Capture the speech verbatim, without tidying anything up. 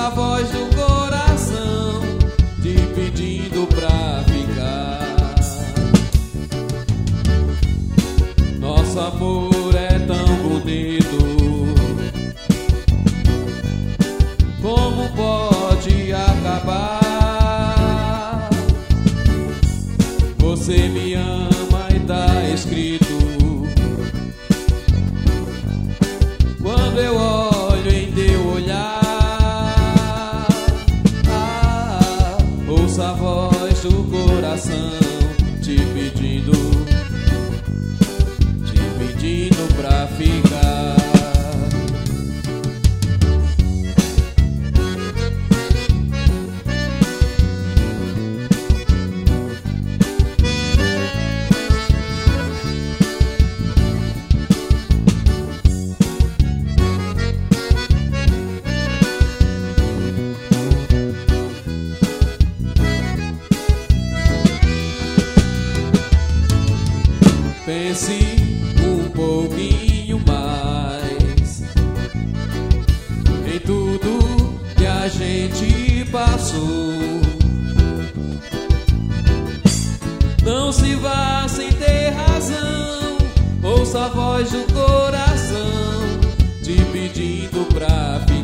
ouça a voz do coração te pedindo pra ficar. Nosso amor é tão bonito, como pode acabar? Você me ama e tá escrito. Quando eu olho em teu olhar, ah, ouça a voz do coração te pedindo, te pedindo pra ficar. Pense um pouquinho mais em tudo que a gente passou. Não se vá sem ter razão, ouça a voz do coração te pedindo pra ficar.